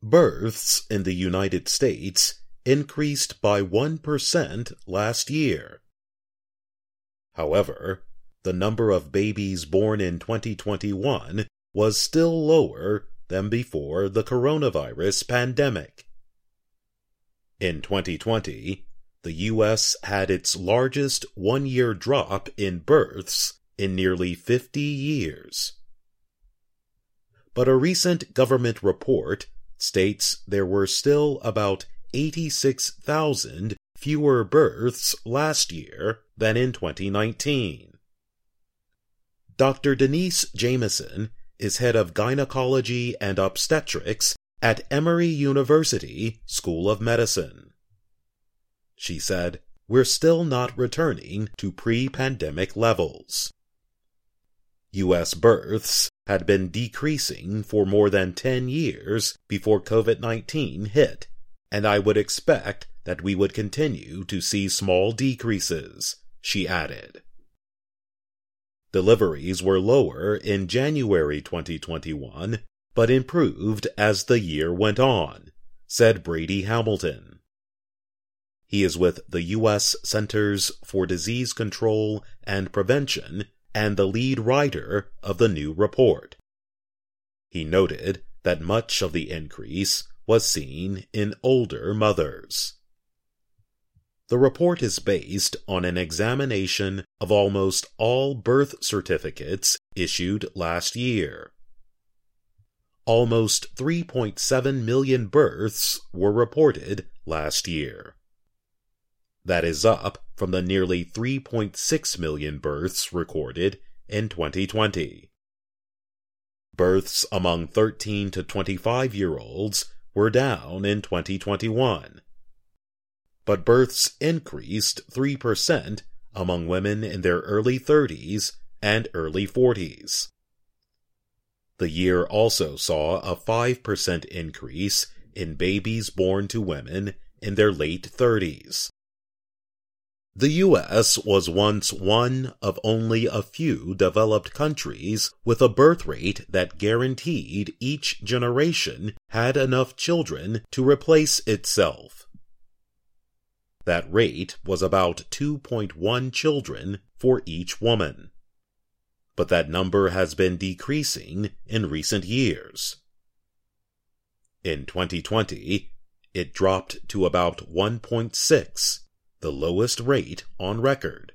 Births in the United States increased by 1% last year. However, the number of babies born in 2021 was still lower than before the coronavirus pandemic. In 2020, the U.S. had its largest one-year drop in births in nearly 50 years. But a recent government report states there were still about 86,000 fewer births last year than in 2019. Dr. Denise Jamieson is head of gynecology and obstetrics at Emory University School of Medicine. She said, "We're still not returning to pre-pandemic levels." U.S. births had been decreasing for more than 10 years before COVID-19 hit, and I would expect that we would continue to see small decreases, she added. Deliveries were lower in January 2021, but improved as the year went on, said Brady Hamilton. He is with the U.S. Centers for Disease Control and Prevention and the lead writer of the new report. He noted that much of the increase was seen in older mothers. The report is based on an examination of almost all birth certificates issued last year. Almost 3.7 million births were reported last year. That is up from the nearly 3.6 million births recorded in 2020. Births among 13 to 25-year-olds were down in 2021, but births increased 3% among women in their early 30s and early 40s. The year also saw a 5% increase in babies born to women in their late 30s. The U.S. was once one of only a few developed countries with a birth rate that guaranteed each generation had enough children to replace itself. That rate was about 2.1 children for each woman. But that number has been decreasing in recent years. In 2020, it dropped to about 1.6, the lowest rate on record.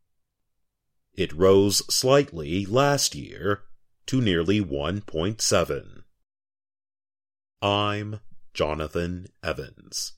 It rose slightly last year to nearly 1.7. I'm Jonathan Evans.